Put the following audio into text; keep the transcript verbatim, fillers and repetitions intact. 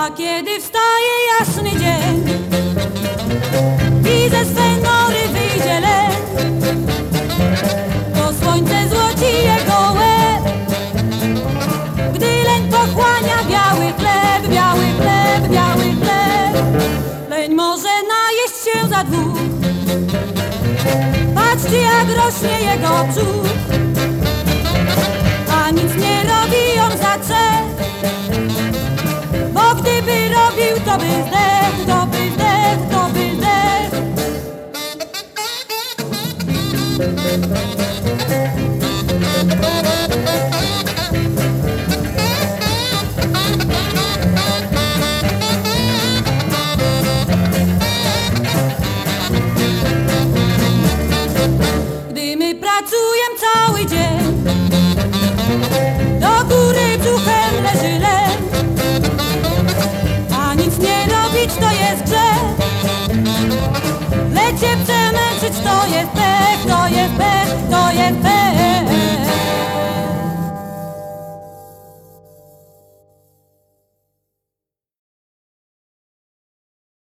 A kiedy wstaje jasny dzień i ze swej nory wyjdzie len, to słońce złoci jego łeb, gdy leń pochłania biały chleb, biały chleb, biały chleb. Leń może najeść się za dwóch, patrzcie jak rośnie jego brzuch, a nic nie robi on za cel, bo gdyby robił, to by zdechł, to by zdechł, to by zdechł. Gdy my pracujemy cały dzień, do góry brzuchem leży len, a nic nie robić to jest grzech. Lecie przemęczyć to jest pech, to jest pech, to jest pech.